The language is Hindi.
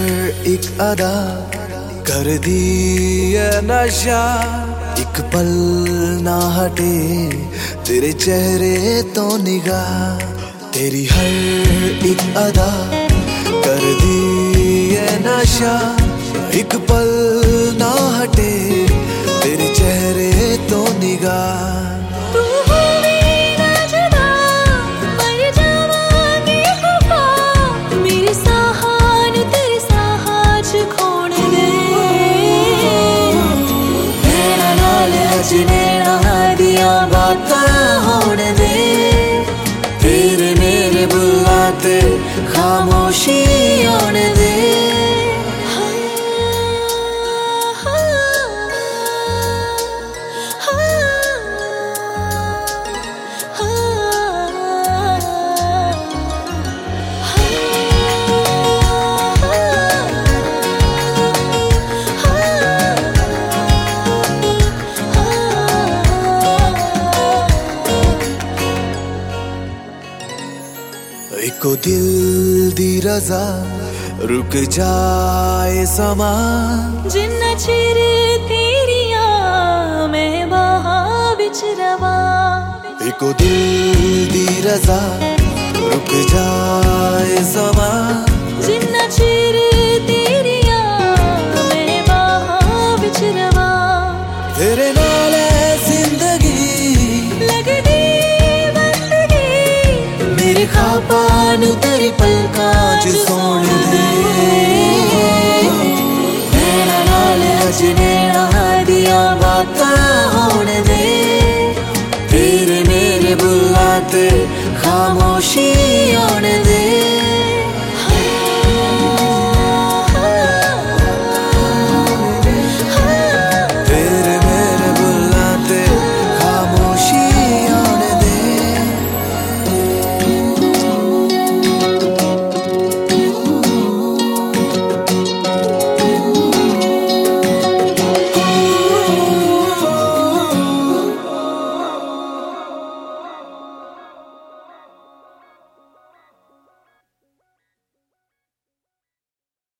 एक अदा कर दी है नशा, एक पल ना हटे तेरे चेहरे तो निगाह। तेरी हर एक अदा कर दी है नशा, एक पल ना हटे तेरे चेहरे तो निगाह। बातें होने दे तेरे मेरे बुलाते खामोशी होने दे। इको दिल दी रजा रुक जाए समा, जिन्ना चिर तेरियां मैं बाहां विच रवा। इको दिल दी रजा रुक जाए समा, जिन्ना चिर